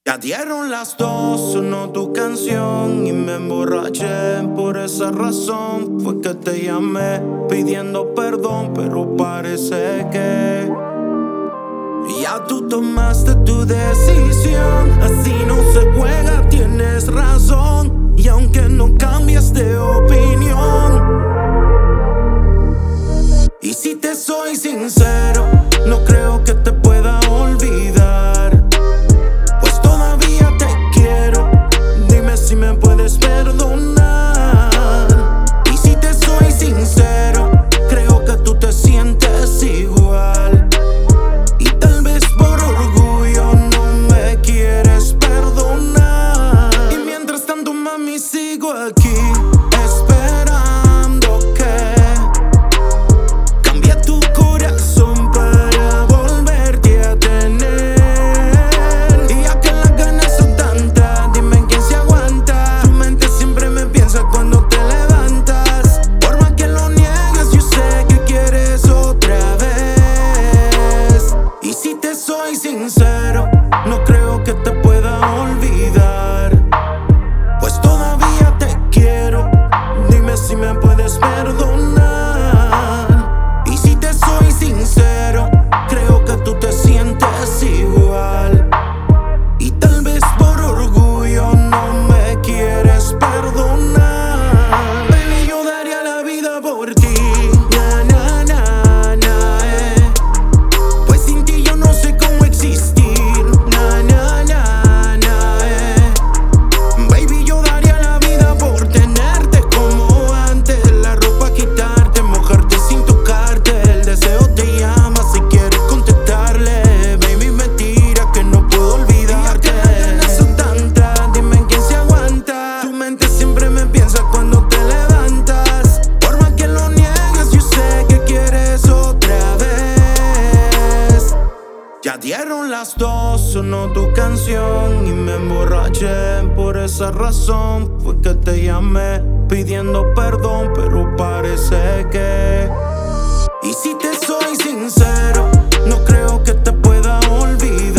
Ya dieron las 2, sonó tu canción y me emborraché. Por esa razón fue que te llamé pidiendo perdón, pero parece que ya tú tomaste tu decisión. Así no se juega, tienes razón. Y aunque no cambies de opinión, y si te soy sincero, no creo que te pueda olvidar, pues todavía te quiero. Dime si me puedes perdonar. Y si te soy sincero, creo que tú te sientes igual, y tal vez por orgullo no me quieres perdonar. Y mientras tanto, mami, sigo aquí esperando que cambie tu corazón para volverte a tener. Y ya que las ganas son tantas, dime quién se aguanta. Tu mente siempre me piensa cuando te levantas. Por más que lo niegas, yo sé que quieres otra vez. Y si te soy sincero, no creo que te pueda olvidar, pues todavía te quiero. Dime si me puedes perdonar. Y si te soy sincero, creo que tú te sientes igual, y tal vez por orgullo no me quieres perdonar. Baby, yo daría la vida por ti. Na, na, na, na, pues sin ti yo no sé cómo existir. Na, na, na, na, baby, yo daría la vida por tenerte como antes. La ropa quitarte, mojarte sin tocarte. El deseo te llama si quieres contestarle. Baby, mentira que no puedo olvidarte. Y ya que las ganas son tantas, dime quién se aguanta. Tu mente siempre me piensa cuando te levantas. Por más que lo niegas, yo sé que quieres otra vez. Ya dieron las 2, sonó tu canción y me emborraché. Por esa razón fue que te llamé pidiendo perdón, pero parece que, y si te soy sincero, no creo que te pueda olvidar,